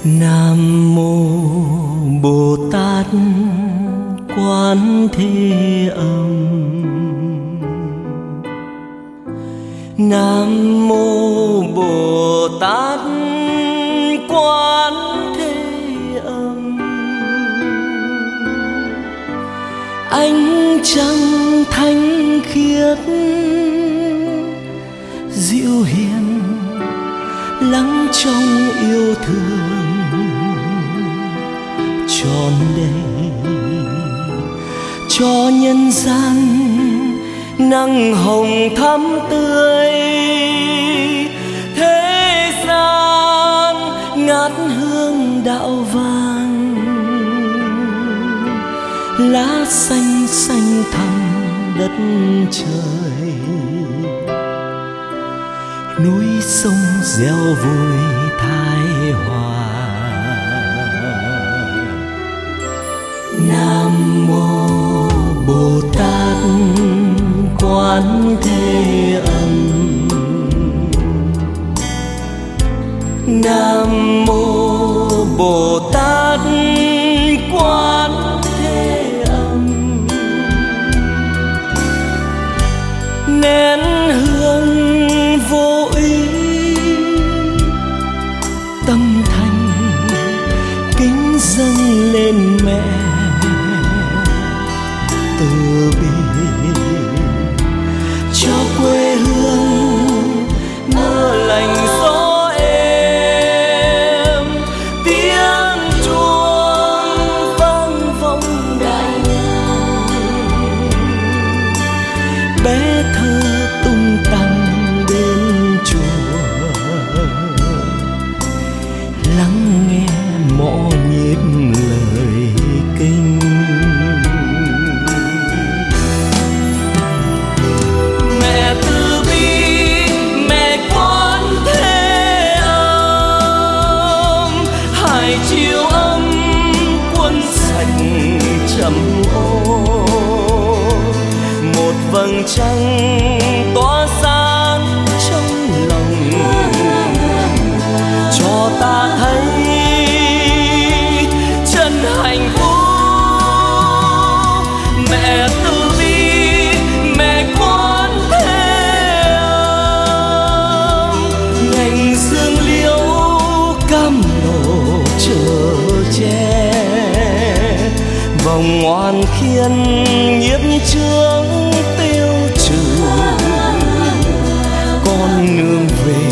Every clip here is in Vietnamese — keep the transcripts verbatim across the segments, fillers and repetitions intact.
Nam mô Bồ Tát Quán Thế Âm. Nam mô Bồ Tát Quán Thế Âm. Ánh trăng thanh khiết dịu hiền lắng trong yêu thương tròn đầy cho nhân gian nắng hồng thắm tươi. Thế gian ngát hương đạo vàng, lá xanh xanh thẳm đất trời, núi sông reo vui thái hòa. Nam mô Bồ Tát Quán Thế Âm. Nam mô Bồ Tát Quán Thế Âm. Nén hương vô ý tâm thành kính dâng lên mẹ từ bi, cho quê hương mưa lành gió êm, tiếng chuông vang vọng đại ngàn. Bé thơ tung tăng đến chùa, lắng nghe mõ nhịp lời kinh. Mẹ từ bi, mẹ Quán Thế Âm, hải chiều âm quân sạch trầm ô. Một vầng trăng tỏa sáng trong lòng, cho ta thấy chân hạnh phúc. Mẹ từ bi, mẹ Quán Thế Âm, ngành dương liễu cam lộ chở che, vòng ngoan khiên nhiếp chướng tiêu trừ. Con nương về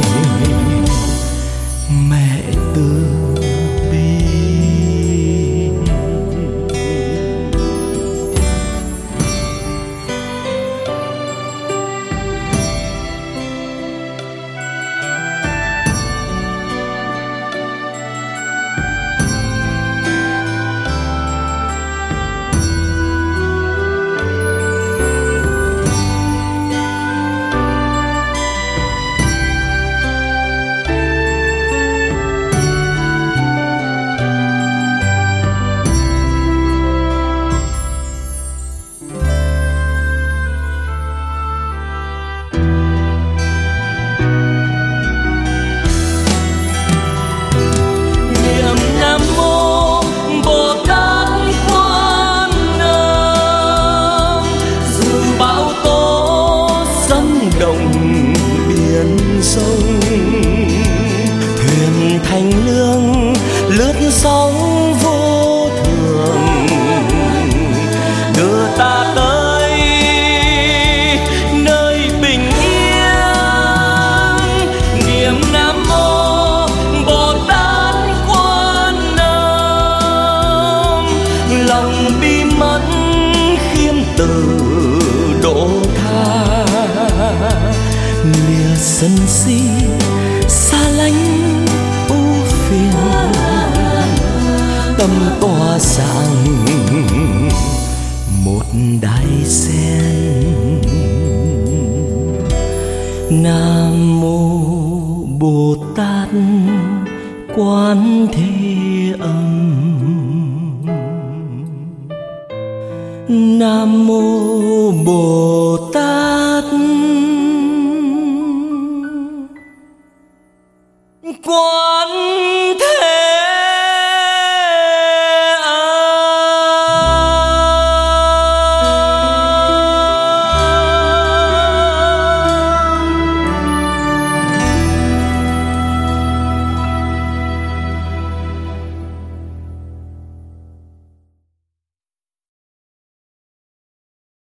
mẹ từ bi. Sông thuyền thanh lương lướt sóng vô thường, đưa ta tới nơi bình yên. Niệm Nam mô Bồ Tát Quán Âm, lòng bi mẫn khiêm từ độ tha. Lìa sân si xa lánh ưu phiền, tâm tỏa sáng một đài sen. Nam mô Bồ Tát Quán Thế Âm. Nam mô Bồ Tát